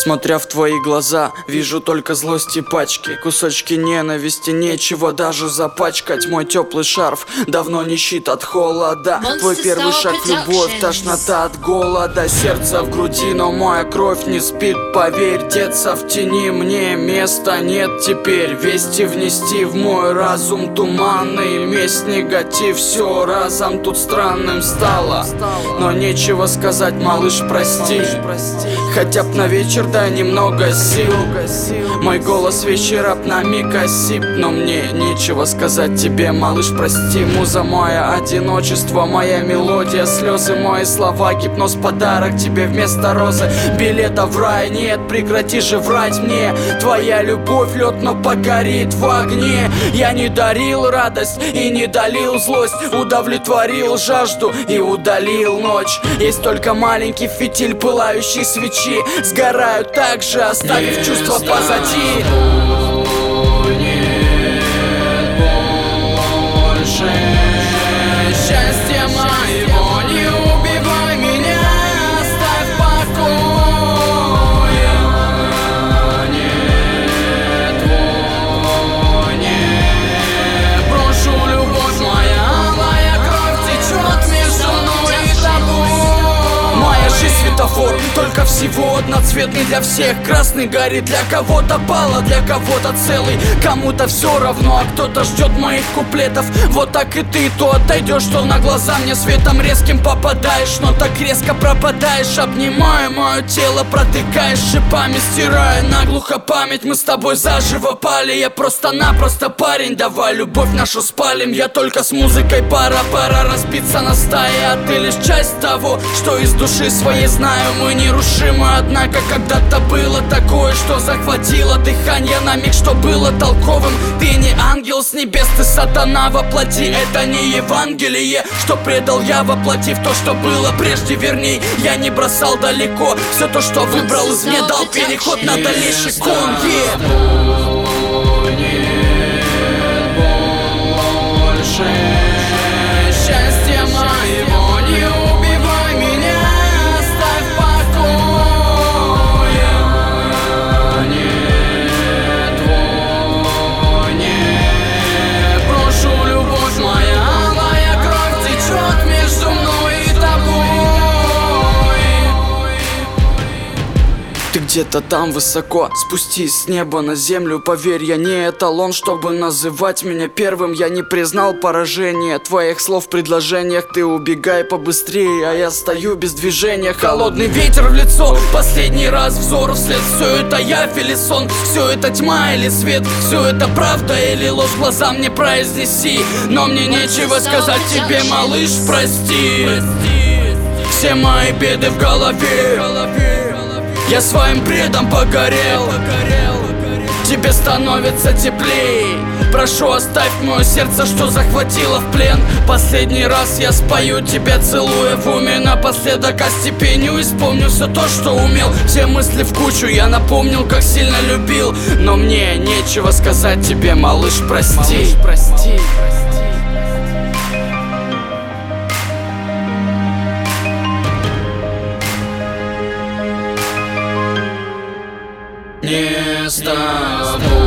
Смотря в твои глаза, вижу только злость и пачки, кусочки ненависти, нечего даже запачкать. Мой теплый шарф давно не щит от холода. Твой первый шаг в любовь, тошнота от голода. Сердце в груди, но моя кровь не спит. Поверь, деться в тени мне места нет теперь. Вести внести в мой разум туманный месть, негатив, все разом тут странным стало. Но нечего сказать, малыш, прости. Хотя б на вечер дай немного сил. Мой голос вечерап на миг осип. Но мне нечего сказать тебе, малыш, прости. Муза моя, одиночество, моя мелодия, слезы, мои слова, гипноз, подарок тебе вместо розы. Билета в рай нет, прекрати же врать мне. Твоя любовь лед, но погорит в огне. Я не дарил радость и не долил злость, удовлетворил жажду и удалил ночь. Есть только маленький фитиль пылающей свечи, сгорают так же, оставив чувства позади. Счастье моего, не убивай меня, оставь в покое. Не твой, не брошу, любовь моя, алая кровь течет между мной и тобой. Моя жизнь светофор, только всего одноцветный для всех. Красный горит, для кого-то пало, для кого-то целый. Кому-то все равно, а кто-то ждет моих куплетов. Вот так и ты то отойдешь, то на глаза мне светом резким попадаешь, но так резко пропадаешь. Обнимаю мое тело, протыкаешь шипами, стирая наглухо память. Мы с тобой заживо пали, я просто-напросто парень. Давай любовь нашу спалим, я только с музыкой пора разбиться на стаи. А ты лишь часть того, что из души своей знаю. Мы нерушимы, однако когда-то было такое, что захватило дыхание на миг, что было толковым. Ты не ангел с небес, ты сатана воплоти. Это не Евангелие, что предал я, воплотив то, что было прежде. Верней, я не бросал далеко все то, что выбрал из мне, дал переход на дальнейший кон. Счастье моего, не убивай меня, оставь в покое. Не твой, не брошу, любовь моя, алая кровь течет между мной и тобой. Ты где-то там высоко, спустись с неба на землю. Поверь, я не эталон, чтобы называть меня первым. Я не признал поражения твоих слов в предложениях. Ты убегай побыстрее, а я стою без движения. Холодный ветер в лицо, последний раз взор вслед. Все это явь или сон, все это тьма или свет, все это правда или ложь, глаза мне произнеси. Но мне нечего сказать тебе, малыш, прости. Все мои беды в голове, я своим бредом погорел. Тебе становится теплей. Прошу, оставь мое сердце, что захватило в плен. Последний раз я спою тебя, целуя в уме. Напоследок остепеню и вспомню все то, что умел. Все мысли в кучу, я напомнил, как сильно любил. Но мне нечего сказать тебе, малыш, прости. Не с тобой.